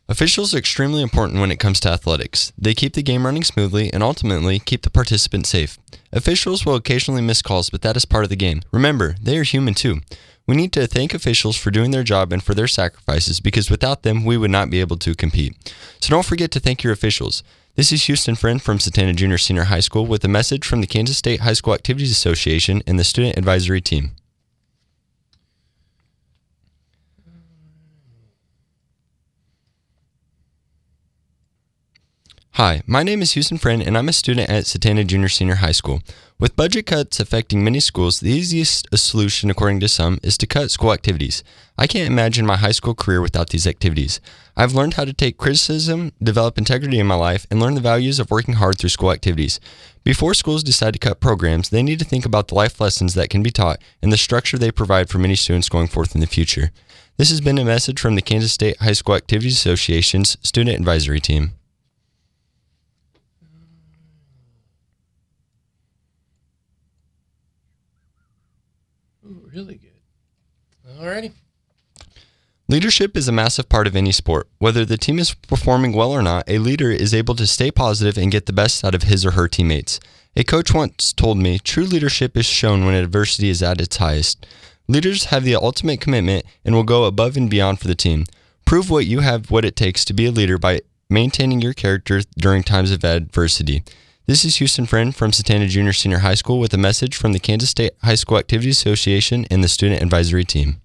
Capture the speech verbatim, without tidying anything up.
Officials are extremely important when it comes to athletics. They keep the game running smoothly and ultimately keep the participants safe. Officials will occasionally miss calls, but that is part of the game. Remember, they are human too. We need to thank officials for doing their job and for their sacrifices because without them, we would not be able to compete. So don't forget to thank your officials. This is Houston Friend from Satanta Junior Senior High School with a message from the Kansas State High School Activities Association and the Student Advisory Team. Hi, my name is Houston Friend, and I'm a student at Satanta Junior Senior High School. With budget cuts affecting many schools, the easiest solution, according to some, is to cut school activities. I can't imagine my high school career without these activities. I've learned how to take criticism, develop integrity in my life, and learn the values of working hard through school activities. Before schools decide to cut programs, they need to think about the life lessons that can be taught and the structure they provide for many students going forth in the future. This has been a message from the Kansas State High School Activities Association's Student Advisory Team. Ooh, really good. Alrighty. Leadership is a massive part of any sport. Whether the team is performing well or not, a leader is able to stay positive and get the best out of his or her teammates. A coach once told me, true leadership is shown when adversity is at its highest. Leaders have the ultimate commitment and will go above and beyond for the team. Prove what you have what it takes to be a leader by maintaining your character during times of adversity. This is Houston Friend from Satanta Junior Senior High School with a message from the Kansas State High School Activities Association and the Student Advisory Team.